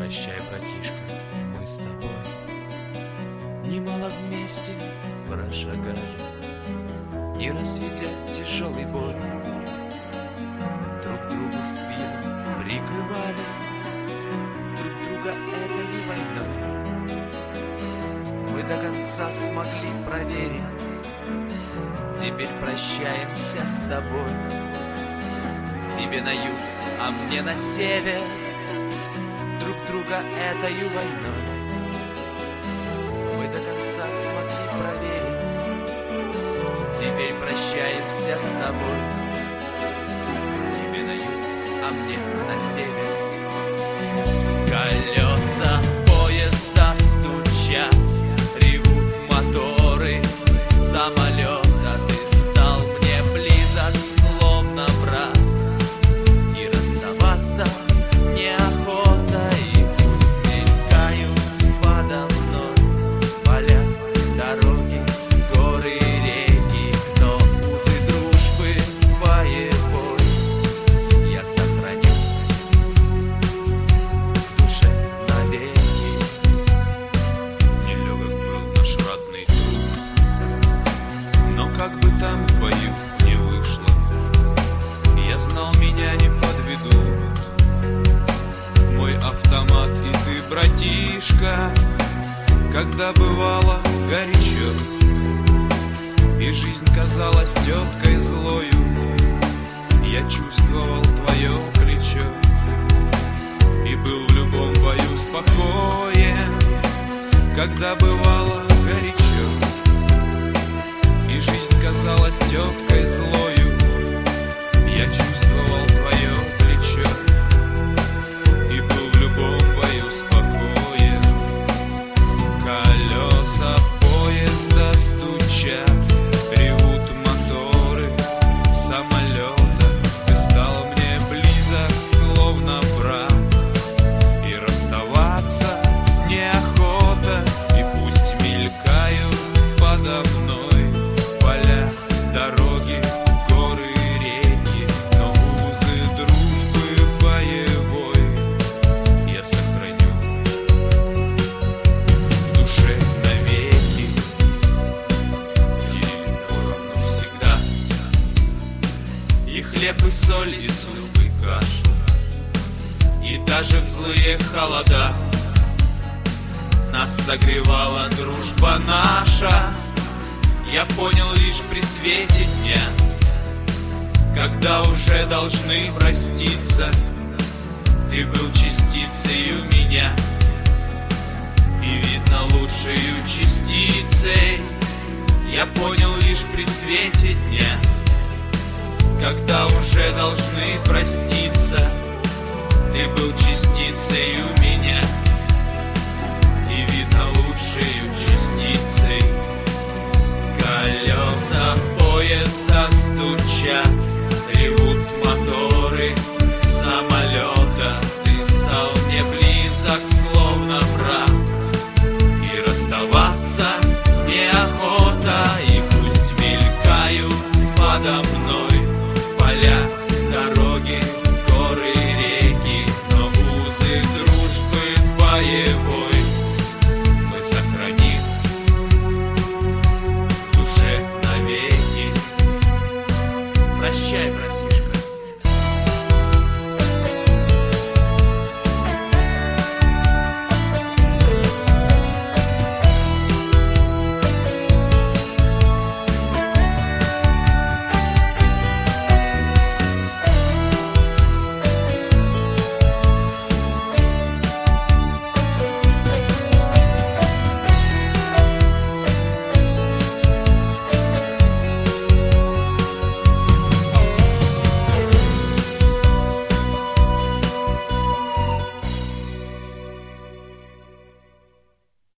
Прощай, братишка, мы с тобой немало вместе прошагали, и разведя тяжелый бой, друг другу спину прикрывали, друг друга этой войной. Мы до конца смогли проверить, теперь прощаемся с тобой. Тебе на юг, а мне на север, друг друга этой войной. Мы до конца смогли проверить, теперь прощаемся с тобой. Тебе на юг, а мне на север. Колеса поезда стучат, ревут моторы самолета. Ты стал мне близок, словно брат, и расставаться неохота. И пусть мелькают подо мной поля, дороги, горы, реки, но узы дружбы боевой я сохраню в душе навеки. Нелегок был наш ратный труд, но как бы там в бою не вышло, я знал, меня не подведут. Мой автомат и ты, братишка, когда бывало горячо, и жизнь казалась теткой злою, я чувствовал твое плечо и был в любом бою спокоен. Когда бывало горячо, и жизнь казалась теткой злою, я чувствовал твое плечо и был в любом бою спокоен. Колеса поезда стучат, ревут моторы самолета. Ты стал мне близок, словно брат, и расставаться неохота. И пусть мелькают подо мной поля, дороги, горы, реки, но узы дружбы боевой я сохраню в душе навеки. И навсегда. И хлеб, и соль, и суп, и кашу, и даже в злые холода нас согревала дружба наша. Я понял лишь при свете дня, когда уже должны проститься. Ты был частицей у меня, и видно лучшею частицей. Я понял лишь при свете дня, когда уже должны проститься. Ты был частицей у меня, и видно лучшею частицей. Колеса поезда стучат, ревут моторы самолета. Ты стал мне близок, словно брат, и расставаться неохота. И пусть мелькают подо мной поля, дороги, горы, реки, но узы дружбы боевой мы сохраним в душе навеки. Прощай, брат.